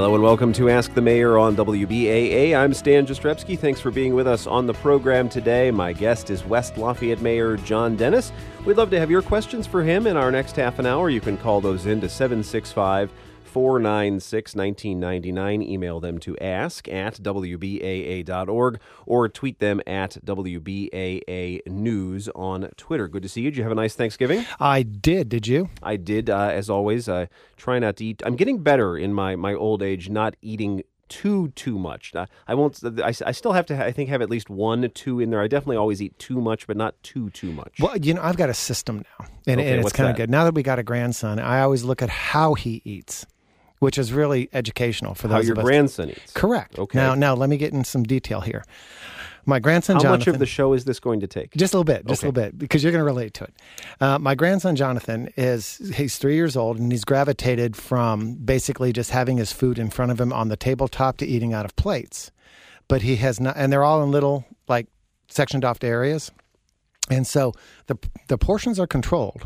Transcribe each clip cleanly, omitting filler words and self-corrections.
Hello and welcome to Ask the Mayor on WBAA. I'm Stan Jastrzebski. Thanks for being with us on the program today. My guest is West Lafayette Mayor John Dennis. We'd love to have your questions for him in our next half an hour. You can call those in to 765-496-1999. Email them to ask@wbaa.org or tweet them at WBAA News on Twitter. Good to see you. Did you have a nice Thanksgiving? I did. Did you? I did, as always. Try not to eat. I'm getting better in my old age, not eating too much. I won't. I still have to. I think have at least 1 to 2 in there. I definitely always eat too much, but not too much. Well, I've got a system now, and it's kind of good. Now that we got a grandson, I always look at how he eats, which is really educational for those of us. How your grandson eats. Correct. Okay. Now let me get in some detail here. My grandson How Jonathan. much of the show is this going to take? Just a little bit, a little bit, because you're going to relate to it. My grandson Jonathan he's 3 years old, and he's gravitated from basically just having his food in front of him on the tabletop to eating out of plates. But he has not, and they're all in little sectioned off areas, and so the portions are controlled.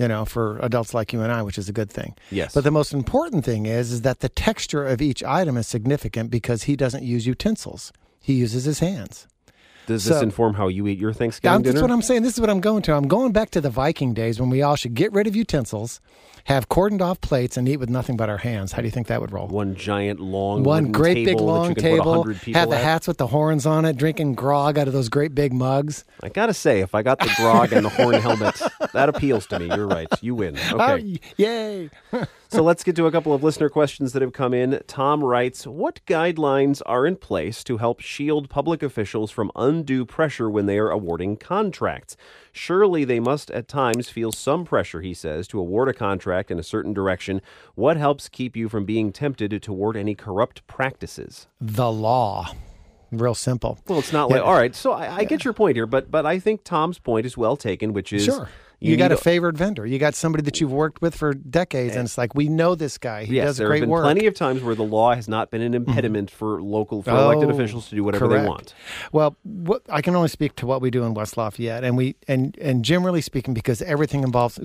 For adults like you and I, which is a good thing. Yes. But the most important thing is that the texture of each item is significant because he doesn't use utensils. He uses his hands. Does this inform how you eat your Thanksgiving dinner? That's what I'm saying. This is what I'm going to. I'm going back to the Viking days when we all should get rid of utensils, have cordoned off plates, and eat with nothing but our hands. How do you think that would roll? One giant long One great big long table, have the at. hats with the horns on it, drinking grog out of those great big mugs. I got to say, if I got the grog and the horn helmet, that appeals to me. You're right. You win. Okay. Oh, yay. So let's get to a couple of listener questions that have come in. Tom writes, what guidelines are in place to help shield public officials from undue pressure when they are awarding contracts? Surely they must at times feel some pressure, he says, to award a contract in a certain direction. What helps keep you from being tempted toward any corrupt practices? The law. Real simple. Well, it's not all right, so I get your point here, but I think Tom's point is well taken, which is... Sure. You got a favored vendor. You got somebody that you've worked with for decades, and it's like, we know this guy. He does great work. There have been plenty of times where the law has not been an impediment for elected officials to do whatever they want. Well, I can only speak to what we do in West Lafayette, and generally speaking, because everything involves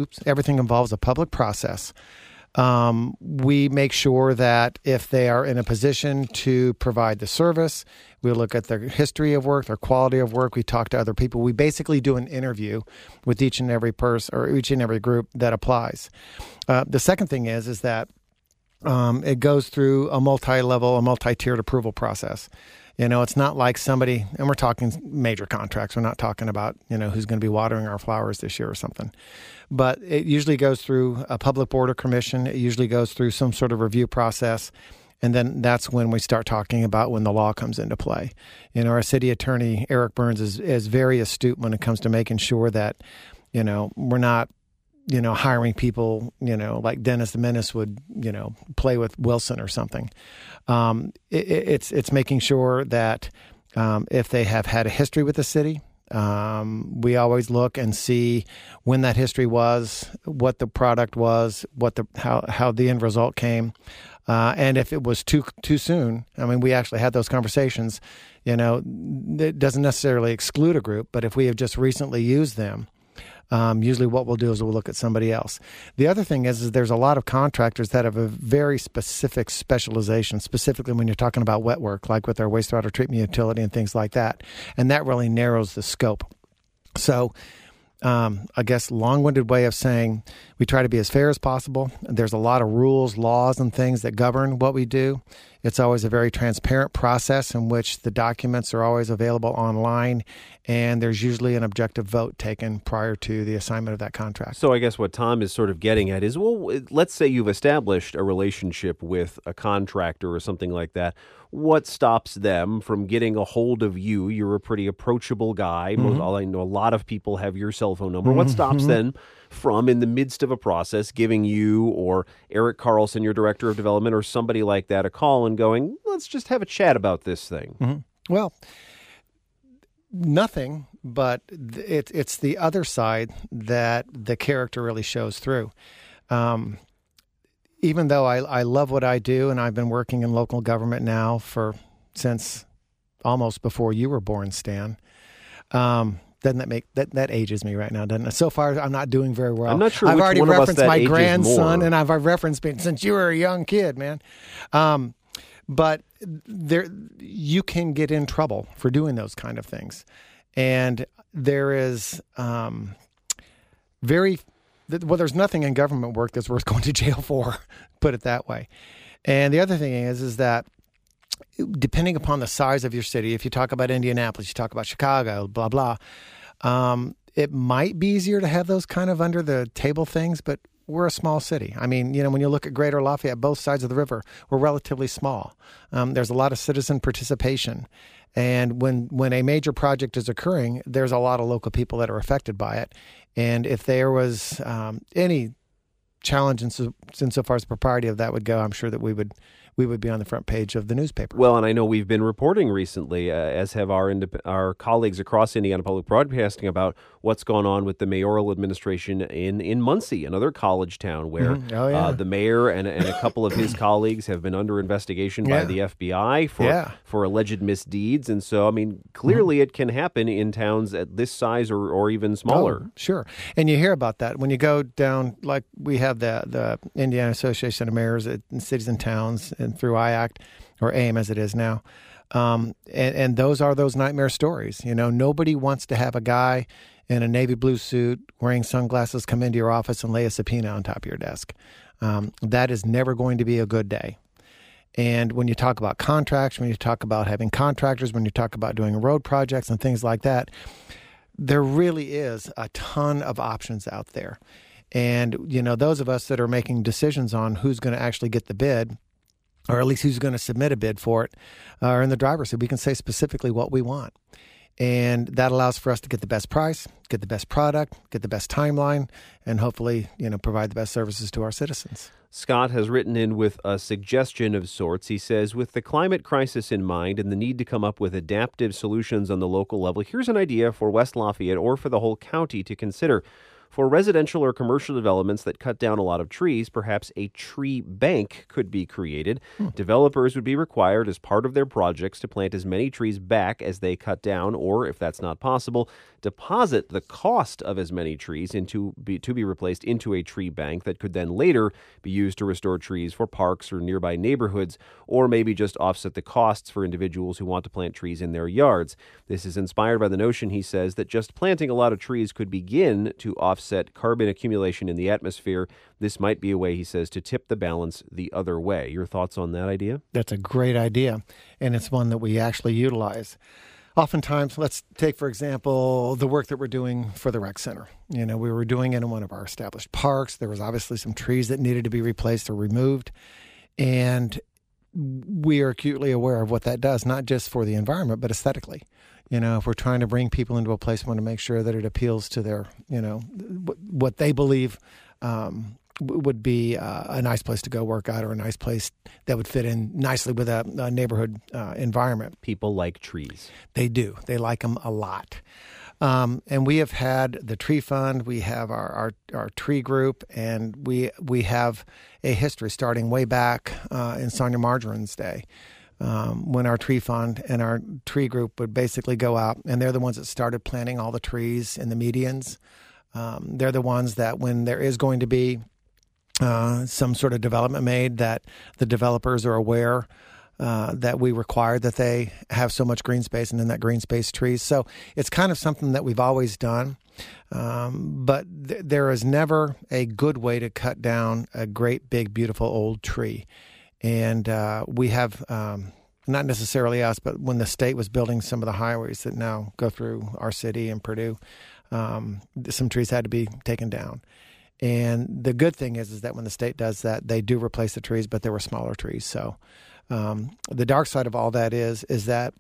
a public process. We make sure that if they are in a position to provide the service, we look at their history of work, their quality of work. We talk to other people. We basically do an interview with each and every person or each and every group that applies. The second thing is that it goes through a multi-tiered approval process. It's not like somebody, and we're talking major contracts. We're not talking about, who's going to be watering our flowers this year or something. But it usually goes through a public board or commission. It usually goes through some sort of review process. And then that's when we start talking about when the law comes into play. Our city attorney, Eric Burns, is very astute when it comes to making sure that, we're not, hiring people, like Dennis the Menace would, play with Wilson or something. It's making sure that if they have had a history with the city, we always look and see when that history was, what the product was, how the end result came. And if it was too soon, we actually had those conversations, it doesn't necessarily exclude a group, but if we have just recently used them, usually what we'll do is we'll look at somebody else. The other thing is there's a lot of contractors that have a very specific specialization, specifically when you're talking about wet work, like with our wastewater treatment utility and things like that. And that really narrows the scope. So I guess long-winded way of saying we try to be as fair as possible. There's a lot of rules, laws, and things that govern what we do. It's always a very transparent process in which the documents are always available online, and there's usually an objective vote taken prior to the assignment of that contract. So I guess what Tom is sort of getting at is, well, let's say you've established a relationship with a contractor or something like that. What stops them from getting a hold of you? You're a pretty approachable guy. Mm-hmm. I know a lot of people have your cell phone number. What stops them from, in the midst of a process, giving you or Eric Carlson, your director of development, or somebody like that a call and going, let's just have a chat about this thing? Mm-hmm. Well, nothing, but it's the other side that the character really shows through. Even though I love what I do, and I've been working in local government now since almost before you were born, Stan. Doesn't that make that ages me right now, doesn't it? So far, I'm not doing very well. I'm not sure I've which already one of us referenced that my ages grandson, more. and I've referenced me since you were a young kid, man. But there, you can get in trouble for doing those kind of things. And there is there's nothing in government work that's worth going to jail for, put it that way. And the other thing is that depending upon the size of your city, if you talk about Indianapolis, you talk about Chicago, blah, blah, it might be easier to have those kind of under the table things, but we're a small city. I mean, when you look at Greater Lafayette, both sides of the river, we're relatively small. There's a lot of citizen participation. And when a major project is occurring, there's a lot of local people that are affected by it. And if there was any challenge insofar as the propriety of that would go, I'm sure that we would be on the front page of the newspaper. Well, and I know we've been reporting recently, as have our colleagues across Indiana Public Broadcasting, about what's gone on with the mayoral administration in Muncie, another college town, where the mayor and a couple of his colleagues have been under investigation by the FBI for alleged misdeeds. And so, I mean, clearly it can happen in towns at this size or even smaller. Oh, sure. And you hear about that when you go down, like we have the Indiana Association of Mayors in cities and towns, and through IACT, or AIM as it is now. And those are those nightmare stories. Nobody wants to have a guy in a navy blue suit wearing sunglasses come into your office and lay a subpoena on top of your desk. That is never going to be a good day. And when you talk about contracts, when you talk about having contractors, when you talk about doing road projects and things like that, there really is a ton of options out there. And, those of us that are making decisions on who's going to actually get the bid, or at least who's going to submit a bid for it, are in the driver's seat. We can say specifically what we want. And that allows for us to get the best price, get the best product, get the best timeline, and hopefully, provide the best services to our citizens. Scott has written in with a suggestion of sorts. He says, with the climate crisis in mind and the need to come up with adaptive solutions on the local level, here's an idea for West Lafayette or for the whole county to consider. For residential or commercial developments that cut down a lot of trees, perhaps a tree bank could be created. Developers would be required as part of their projects to plant as many trees back as they cut down, or if that's not possible, deposit the cost of as many trees to be replaced into a tree bank that could then later be used to restore trees for parks or nearby neighborhoods, or maybe just offset the costs for individuals who want to plant trees in their yards. This is inspired by the notion, he says, that just planting a lot of trees could begin to offset carbon accumulation in the atmosphere. This might be a way, he says, to tip the balance the other way. Your thoughts on that idea? That's a great idea, and it's one that we actually utilize. Oftentimes, let's take, for example, the work that we're doing for the rec center. We were doing it in one of our established parks. There was obviously some trees that needed to be replaced or removed, and we are acutely aware of what that does, not just for the environment, but aesthetically. If we're trying to bring people into a place, we want to make sure that it appeals to their, what they believe would be a nice place to go work out, or a nice place that would fit in nicely with a neighborhood environment. People like trees. They do. They like them a lot. And we have had the Tree Fund. We have our tree group, and we have a history starting way back in Sonia Margarine's day. When our Tree Fund and our tree group would basically go out, and they're the ones that started planting all the trees in the medians. They're the ones that when there is going to be some sort of development made, that the developers are aware that we require that they have so much green space, and in that green space trees. So it's kind of something that we've always done. But there is never a good way to cut down a great, big, beautiful old tree. And we have, not necessarily us, but when the state was building some of the highways that now go through our city and Purdue, some trees had to be taken down. And the good thing is that when the state does that, they do replace the trees, but there were smaller trees. So the dark side of all that is that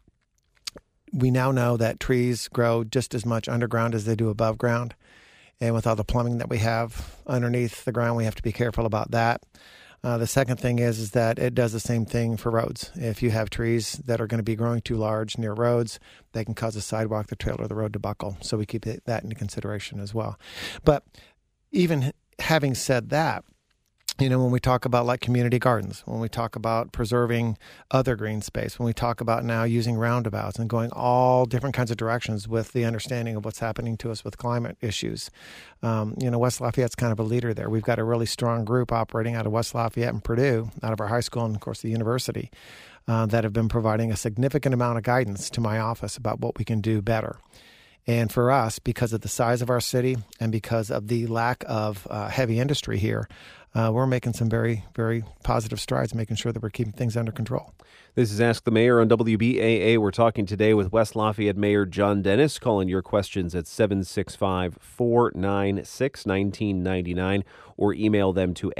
we now know that trees grow just as much underground as they do above ground. And with all the plumbing that we have underneath the ground, we have to be careful about that. The second thing is that it does the same thing for roads. If you have trees that are going to be growing too large near roads, they can cause the sidewalk, the trail, or the road to buckle. So we keep that into consideration as well. But even having said that, When we talk about like community gardens, when we talk about preserving other green space, when we talk about now using roundabouts and going all different kinds of directions with the understanding of what's happening to us with climate issues. West Lafayette's kind of a leader there. We've got a really strong group operating out of West Lafayette and Purdue, out of our high school and, of course, the university, that have been providing a significant amount of guidance to my office about what we can do better. And for us, because of the size of our city and because of the lack of heavy industry here, we're making some very, very positive strides, making sure that we're keeping things under control. This is Ask the Mayor on WBAA. We're talking today with West Lafayette Mayor John Dennis. Calling your questions at 765-496-1999 or email them to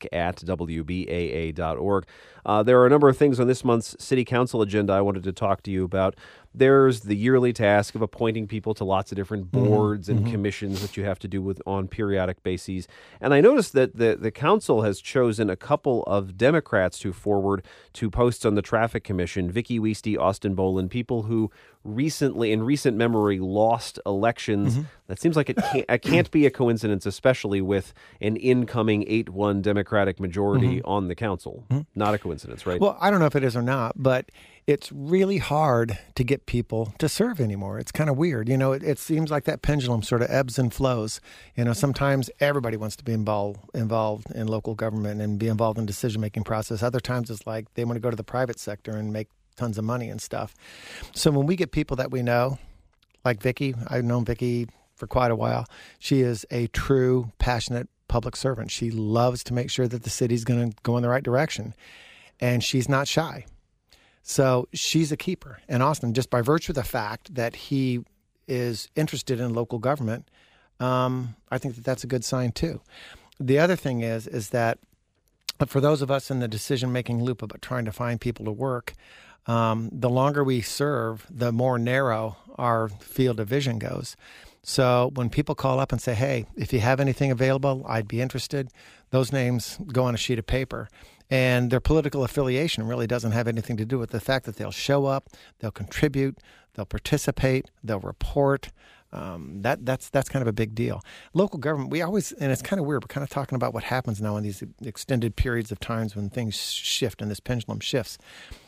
ask@wbaa.org. There are a number of things on this month's City Council agenda I wanted to talk to you about. There's the yearly task of appointing people to lots of different boards and commissions that you have to do on periodic bases. And I noticed that the council has chosen a couple of Democrats to forward to posts on the Traffic Commission, Vicky Weasty, Austin Boland, people who in recent memory, lost elections. That seems like it can't be a coincidence, especially with an incoming 8-1 Democratic majority on the council. Not a coincidence, right? Well, I don't know if it is or not, but it's really hard to get people to serve anymore. It's kind of weird. It seems like that pendulum sort of ebbs and flows. Sometimes everybody wants to be involved in local government and be involved in decision-making process. Other times it's like they want to go to the private sector and make tons of money and stuff. So when we get people that we know, like Vicky, I've known Vicky for quite a while. She is a true, passionate public servant. She loves to make sure that the city's going to go in the right direction. And she's not shy. So she's a keeper. And Austin, just by virtue of the fact that he is interested in local government, I think that that's a good sign too. The other thing is that for those of us in the decision-making loop about trying to find people to work, the longer we serve, the more narrow our field of vision goes. So when people call up and say, hey, if you have anything available, I'd be interested, those names go on a sheet of paper. And their political affiliation really doesn't have anything to do with the fact that they'll show up, they'll contribute, they'll participate, they'll report. That's kind of a big deal. Local government, and it's kind of weird, we're kind of talking about what happens now in these extended periods of times when things shift and this pendulum shifts.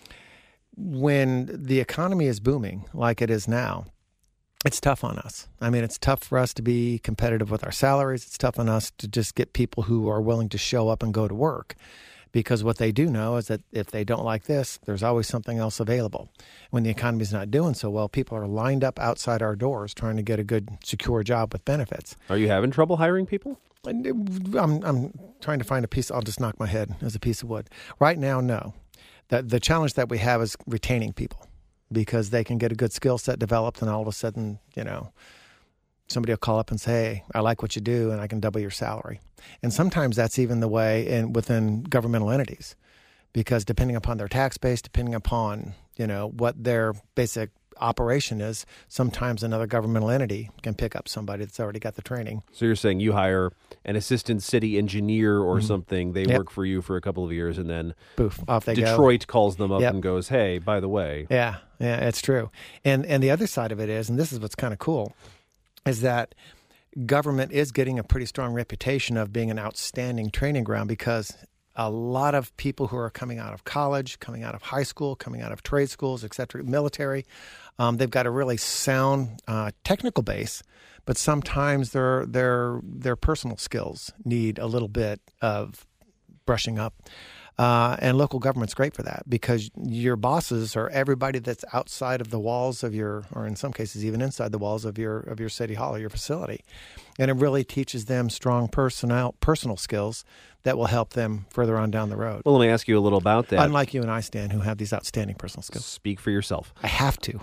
When the economy is booming like it is now, it's tough on us. I mean, it's tough for us to be competitive with our salaries. It's tough on us to just get people who are willing to show up and go to work. Because what they do know is that if they don't like this, there's always something else available. When the economy's not doing so well, people are lined up outside our doors trying to get a good, secure job with benefits. Are you having trouble hiring people? I'm trying to find a piece. I'll just knock my head as a piece of wood. Right now, no. The challenge that we have is retaining people because they can get a good skill set developed and all of a sudden, somebody will call up and say, hey, I like what you do and I can double your salary. And sometimes that's even the way within governmental entities because depending upon their tax base, depending upon, what their basic operation is, sometimes another governmental entity can pick up somebody that's already got the training. So you're saying you hire an assistant city engineer or something, they work for you for a couple of years, and then poof, off they Detroit go. calls them up and goes, hey, by the way. Yeah, it's true. And the other side of it is, and this is what's kind of cool, is that government is getting a pretty strong reputation of being an outstanding training ground because a lot of people who are coming out of college, coming out of high school, coming out of trade schools, et cetera, military, they've got a really sound technical base, but sometimes their personal skills need a little bit of brushing up. And local government's great for that because your bosses are everybody that's outside of the walls of or in some cases even inside the walls of your city hall or your facility. And it really teaches them strong personal skills that will help them further on down the road. Well, let me ask you a little about that. Unlike you and I, Stan, who have these outstanding personal skills. Speak for yourself. I have to.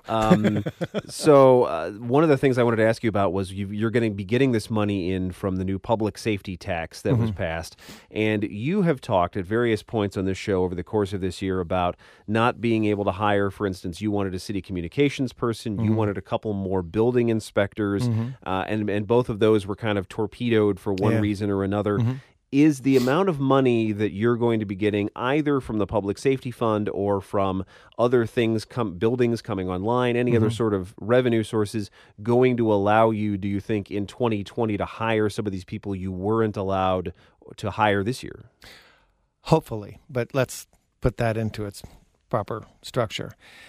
So one of the things I wanted to ask you about was you're going to be getting this money in from the new public safety tax that was passed. And you have talked at various points on this show over the course of this year about not being able to hire, for instance, you wanted a city communications person, you wanted a couple more building inspectors, and both of those were kind of torpedoed for one reason or another. is the amount of money that you're going to be getting either from the public safety fund or from other things, buildings coming online, any other sort of revenue sources, going to allow you, do you think, in 2020 to hire some of these people you weren't allowed to hire this year? Hopefully, but let's put that into its proper structure.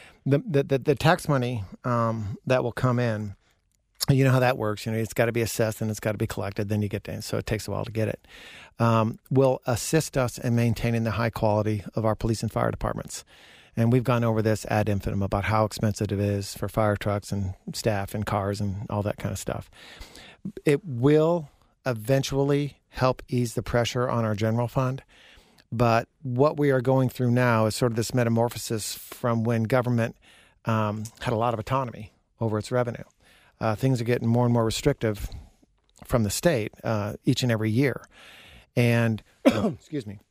The tax money that will come in, you know how that works. It's got to be assessed and it's got to be collected. Then you get to, so it takes a while to get it. Will assist us in maintaining the high quality of our police and fire departments. And we've gone over this ad infinitum about how expensive it is for fire trucks and staff and cars and all that kind of stuff. It will eventually help ease the pressure on our general fund. But what we are going through now is sort of this metamorphosis from when government had a lot of autonomy over its revenue. Things are getting more and more restrictive from the state each and every year. And, excuse me,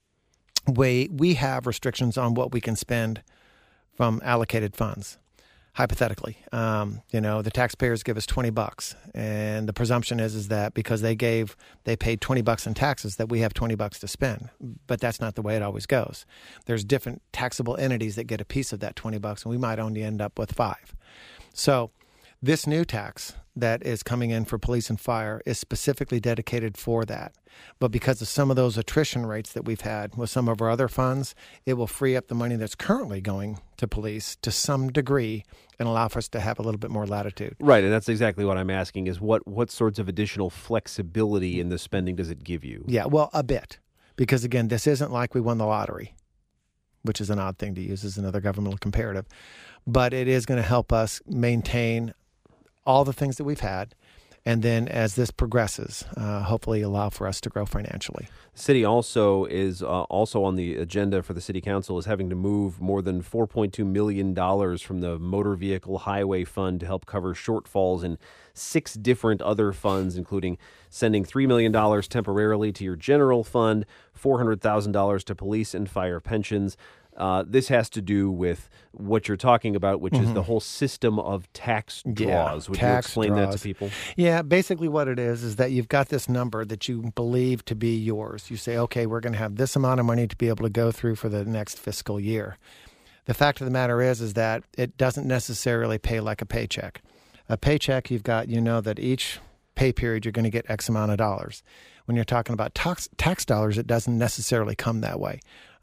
we have restrictions on what we can spend from allocated funds. Hypothetically, the taxpayers give us $20, and the presumption is that because they paid $20 in taxes, that we have $20 to spend. But that's not the way it always goes. There's different taxable entities that get a piece of that $20, and we might only end up with 5. So this new tax that is coming in for police and fire is specifically dedicated for that. But because of some of those attrition rates that we've had with some of our other funds, it will free up the money that's currently going to police to some degree and allow for us to have a little bit more latitude. Right, and that's exactly what I'm asking is what sorts of additional flexibility in the spending does it give you? Yeah, well, a bit. Because, again, this isn't like we won the lottery, which is an odd thing to use as another governmental comparative. But it is going to help us maintain all the things that we've had, and then as this progresses, hopefully allow for us to grow financially. The city also is also on the agenda for the city council is having to move more than $4.2 million from the motor vehicle highway fund to help cover shortfalls in 6 different other funds, including sending $3 million temporarily to your general fund, $400,000 to police and fire pensions. This has to do with what you're talking about, which is the whole system of tax draws. Would you explain that to people? Yeah, basically what it is that you've got this number that you believe to be yours. You say, okay, we're going to have this amount of money to be able to go through for the next fiscal year. The fact of the matter is that it doesn't necessarily pay like a paycheck. A paycheck, you've got, that each pay period you're going to get X amount of dollars. When you're talking about tax dollars, it doesn't necessarily come that way.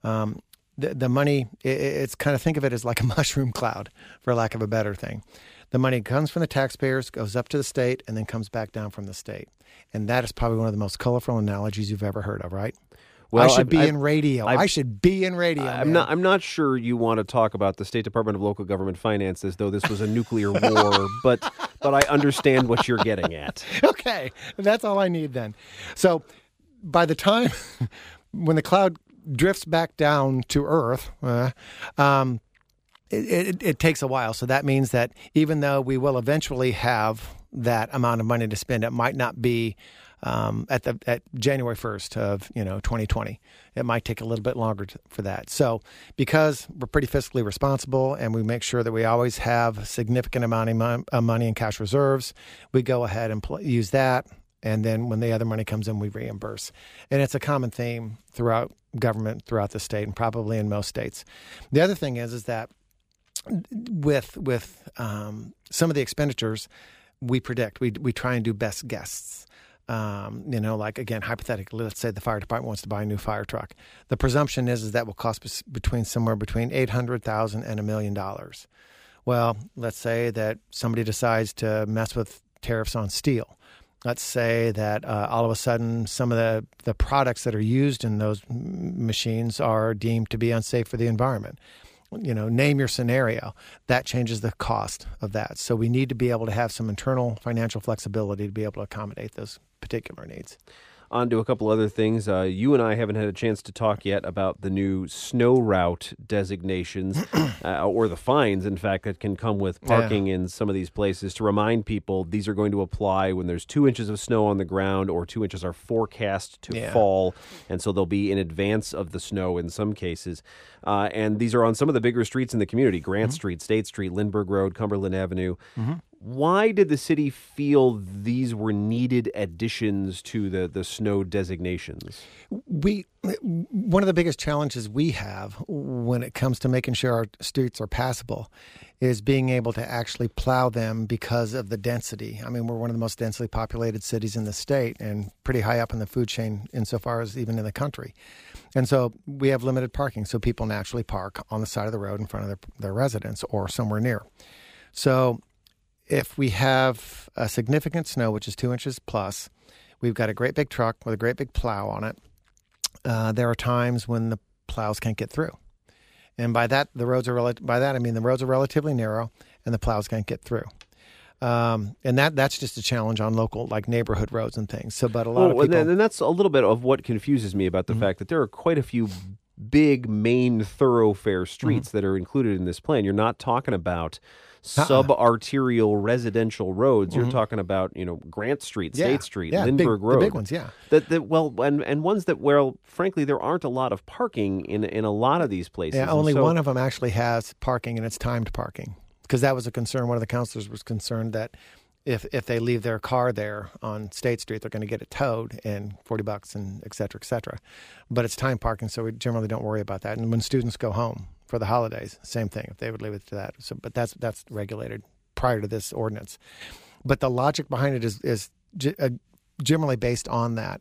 The money, it's kind of think of it as like a mushroom cloud, for lack of a better thing. The money comes from the taxpayers, goes up to the state, and then comes back down from the state. And that is probably one of the most colorful analogies you've ever heard of, right? Well, I should be in radio. I should be in radio. I'm not sure you want to talk about the State Department of Local Government Finance as though this was a nuclear war, but I understand what you're getting at. Okay, that's all I need then. So by the time when the cloud drifts back down to Earth, it takes a while. So that means that even though we will eventually have that amount of money to spend, it might not be at January 1st of 2020. It might take a little bit longer for that. So because we're pretty fiscally responsible and we make sure that we always have a significant amount of money in cash reserves, we go ahead and use that. And then when the other money comes in, we reimburse. And it's a common theme throughout government, throughout the state, and probably in most states. The other thing is that with some of the expenditures, we predict, we try and do best guesses. Like, again, hypothetically, let's say the fire department wants to buy a new fire truck. The presumption is that will cost somewhere between $800,000 and $1 million. Well, let's say that somebody decides to mess with tariffs on steel. Let's say that all of a sudden some of the products that are used in those machines are deemed to be unsafe for the environment. Name your scenario. That changes the cost of that. So we need to be able to have some internal financial flexibility to be able to accommodate those particular needs. On to a couple other things. You and I haven't had a chance to talk yet about the new snow route designations or the fines, in fact, that can come with parking in some of these places. To remind people, these are going to apply when there's 2 inches of snow on the ground or 2 inches are forecast to fall, and so they'll be in advance of the snow in some cases. And these are on some of the bigger streets in the community, Grant Street, State Street, Lindbergh Road, Cumberland Avenue. Why did the city feel these were needed additions to the snow designations? One of the biggest challenges we have when it comes to making sure our streets are passable is being able to actually plow them because of the density. I mean, we're one of the most densely populated cities in the state and pretty high up in the food chain insofar as even in the country. And so we have limited parking, so people naturally park on the side of the road in front of their residence or somewhere near. So if we have a significant snow, which is 2 inches plus, we've got a great big truck with a great big plow on it. There are times when the plows can't get through. And by that, the roads are relatively narrow and the plows can't get through. And that's just a challenge on local, like neighborhood roads and things. So, but a lot of people... And that's a little bit of what confuses me about the fact that there are quite a few big main thoroughfare streets that are included in this plan. You're not talking about sub-arterial residential roads. You're talking about, Grant Street, State Street, Lindbergh Road. The big ones, yeah. And ones that, well, frankly, there aren't a lot of parking in a lot of these places. Yeah, only one of them actually has parking, and it's timed parking. Because that was a concern. One of the counselors was concerned that if they leave their car there on State Street, they're going to get it towed and $40 and et cetera, et cetera. But it's time parking, so we generally don't worry about that. And when students go home for the holidays, same thing, if they would leave it to that. So, but that's regulated prior to this ordinance. But the logic behind it is generally based on that.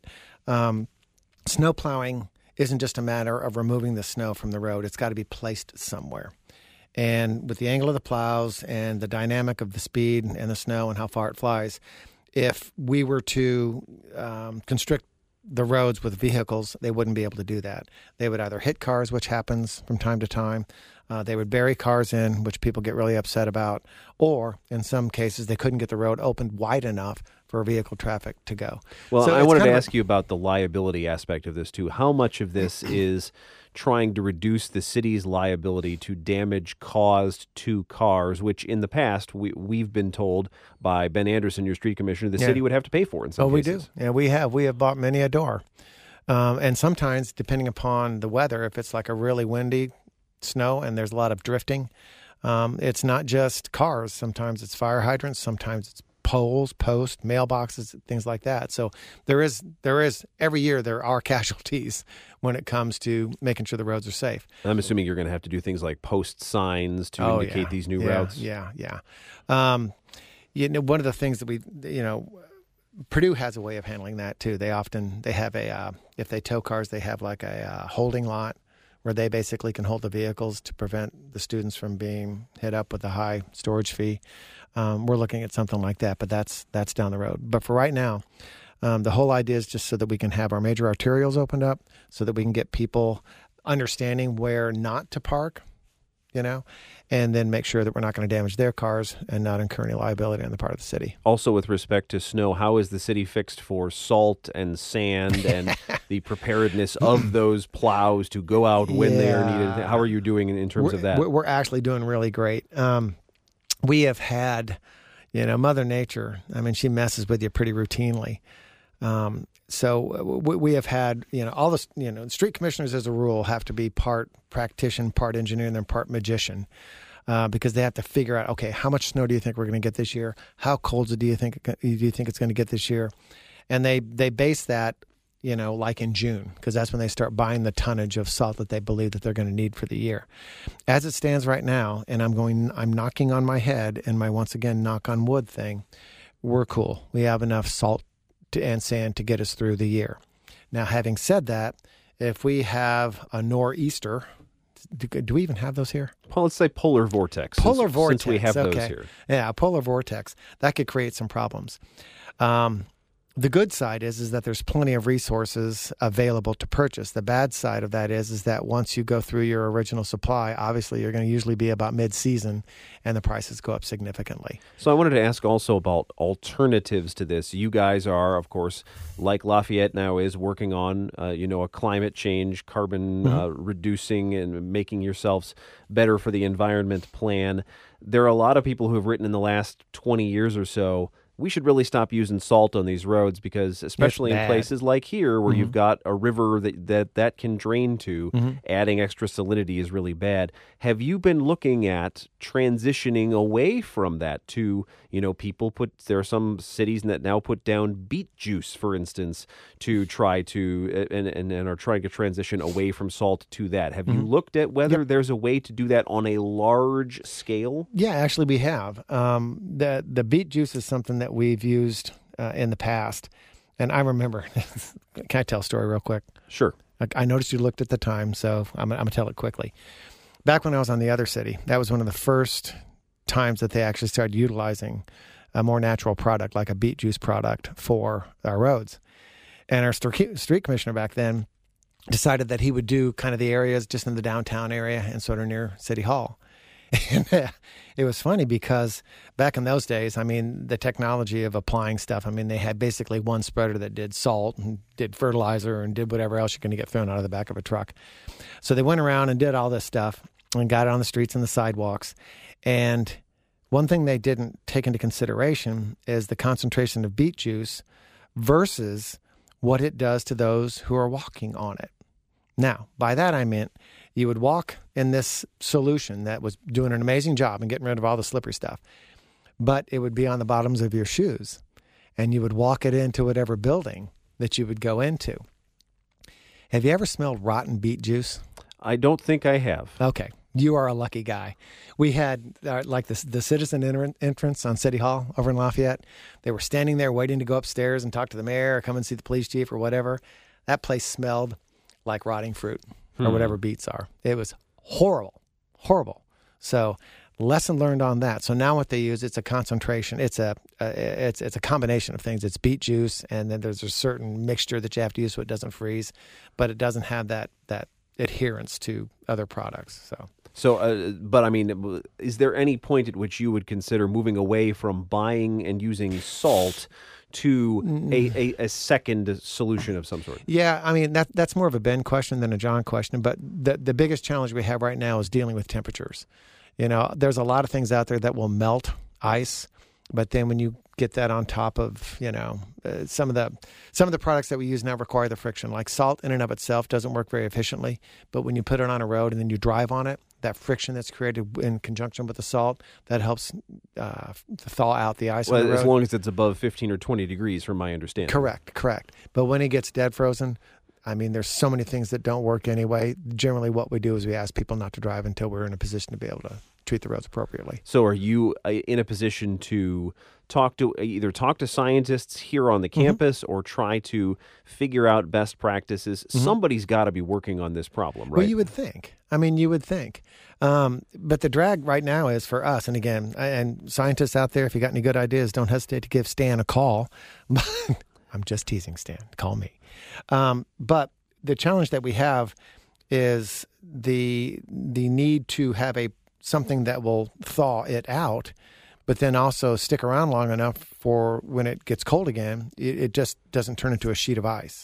Snow plowing isn't just a matter of removing the snow from the road. It's got to be placed somewhere. And with the angle of the plows and the dynamic of the speed and the snow and how far it flies, if we were to constrict the roads with vehicles, they wouldn't be able to do that. They would either hit cars, which happens from time to time. They would bury cars in, which people get really upset about. Or in some cases, they couldn't get the road opened wide enough for vehicle traffic to go. Well, so I wanted to ask you about the liability aspect of this, too. How much of this is trying to reduce the city's liability to damage caused to cars, which in the past we've been told by Ben Anderson, your street commissioner, the city would have to pay for in some cases. We do. Yeah, we have bought many a door. And sometimes, depending upon the weather, if it's like a really windy snow and there's a lot of drifting, it's not just cars. Sometimes it's fire hydrants. Sometimes it's poles, posts, mailboxes, things like that. So there is every year there are casualties when it comes to making sure the roads are safe. I'm assuming you're going to have to do things like post signs to indicate these new routes. Yeah. One of the things that Purdue has a way of handling that too. They have if they tow cars, they have like a holding lot where they basically can hold the vehicles to prevent the students from being hit up with a high storage fee. We're looking at something like that, but that's down the road. But for right now, the whole idea is just so that we can have our major arterials opened up, so that we can get people understanding where not to park, and then make sure that we're not going to damage their cars and not incur any liability on the part of the city. Also, with respect to snow, how is the city fixed for salt and sand and the preparedness of those plows to go out when they are needed? How are you doing in terms of that? We're actually doing really great. We have had, Mother Nature, she messes with you pretty routinely. So we have had, all the, street commissioners as a rule have to be part practitioner, part engineer, and then part magician, because they have to figure out, okay, how much snow do you think we're going to get this year? How cold do you think it's going to get this year? And they base that, like in June, because that's when they start buying the tonnage of salt that they believe that they're going to need for the year. As it stands right now, and I'm knocking on my head and my once again knock on wood thing, we're cool. We have enough salt and sand to get us through the year. Now, having said that, if we have a nor'easter, do we even have those here? Well, let's say polar vortex. Since we have those here. Yeah, a polar vortex. That could create some problems. The good side is that there's plenty of resources available to purchase. The bad side of that is that once you go through your original supply, obviously you're going to usually be about mid-season, and the prices go up significantly. So I wanted to ask also about alternatives to this. You guys are, of course, like Lafayette now is, working on a climate change, carbon reducing and making yourselves better for the environment plan. There are a lot of people who have written in the last 20 years or so, we should really stop using salt on these roads because, especially in bad. places like here where you've got a river that can drain to, adding extra salinity is really bad. Have you been looking at transitioning away from that to, there are some cities that now put down beet juice, for instance, to try to, and are trying to transition away from salt to that. Have you looked at whether there's a way to do that on a large scale? Yeah, actually we have. The beet juice is something that we've used in the past. And I remember, can I tell a story real quick? Sure. I noticed you looked at the time, so I'm going to tell it quickly. Back when I was on the other city, that was one of the first times that they actually started utilizing a more natural product, like a beet juice product, for our roads. And our street commissioner back then decided that he would do kind of the areas just in the downtown area and sort of near City Hall. And it was funny because back in those days, the technology of applying stuff, they had basically one spreader that did salt and did fertilizer and did whatever else you're going to get thrown out of the back of a truck. So they went around and did all this stuff and got it on the streets and the sidewalks. And one thing they didn't take into consideration is the concentration of beet juice versus what it does to those who are walking on it. Now, by that I meant you would walk in this solution that was doing an amazing job and getting rid of all the slippery stuff, but it would be on the bottoms of your shoes, and you would walk it into whatever building that you would go into. Have you ever smelled rotten beet juice? I don't think I have. Okay. You are a lucky guy. We had the citizen entrance on City Hall over in Lafayette. They were standing there waiting to go upstairs and talk to the mayor or come and see the police chief or whatever. That place smelled like rotting fruit or whatever beets are. It was horrible. So lesson learned on that. So now what they use, it's a concentration. It's a combination of things. It's beet juice, and then there's a certain mixture that you have to use so it doesn't freeze, but it doesn't have that adherence to other products. But is there any point at which you would consider moving away from buying and using salt to a second solution of some sort? Yeah, that's more of a Ben question than a John question, but the biggest challenge we have right now is dealing with temperatures. There's a lot of things out there that will melt ice, but then when you get that on top of, some of the products that we use now require the friction. Like salt in and of itself doesn't work very efficiently, but when you put it on a road and then you drive on it, that friction that's created in conjunction with the salt, that helps thaw out the ice on the road. As long as it's above 15 or 20 degrees, from my understanding. Correct. But when it gets dead frozen, there's so many things that don't work anyway. Generally, what we do is we ask people not to drive until we're in a position to be able to treat the roads appropriately. So are you in a position to talk to scientists here on the campus or try to figure out best practices? Somebody's got to be working on this problem, right? Well, you would think. You would think. But the drag right now is for us, and again, and scientists out there, if you got any good ideas, don't hesitate to give Stan a call. I'm just teasing, Stan. Call me. But the challenge that we have is the need to have something that will thaw it out, but then also stick around long enough for when it gets cold again, it just doesn't turn into a sheet of ice.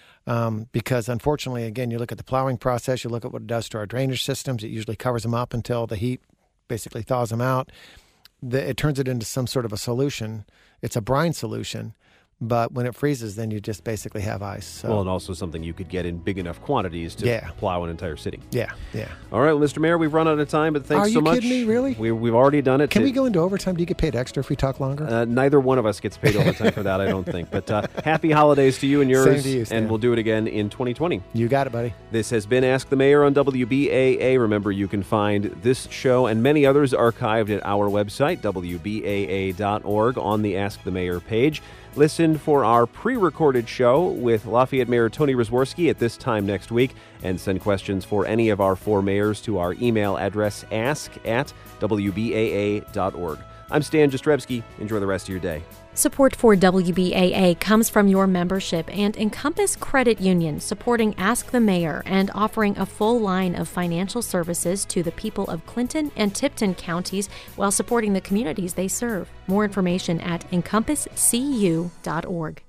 Because unfortunately, again, you look at the plowing process, you look at what it does to our drainage systems, it usually covers them up until the heat basically thaws them out. It turns it into some sort of a solution. It's a brine solution. But when it freezes, then you just basically have ice. So. Well, and also something you could get in big enough quantities to plow an entire city. Yeah. All right, well, Mr. Mayor, we've run out of time, but thanks so much. Are you kidding me, really? We've already done it. Can we go into overtime? Do you get paid extra if we talk longer? Neither one of us gets paid overtime for that, I don't think. But happy holidays to you and yours. Same to you, Stan. And we'll do it again in 2020. You got it, buddy. This has been Ask the Mayor on WBAA. Remember, you can find this show and many others archived at our website, WBAA.org, on the Ask the Mayor page. Listen for our pre-recorded show with Lafayette Mayor Tony Rosworski at this time next week, and send questions for any of our 4 mayors to our email address, ask@wbaa.org. I'm Stan Jastrzebski. Enjoy the rest of your day. Support for WBAA comes from your membership and Encompass Credit Union, supporting Ask the Mayor and offering a full line of financial services to the people of Clinton and Tipton counties while supporting the communities they serve. More information at encompasscu.org.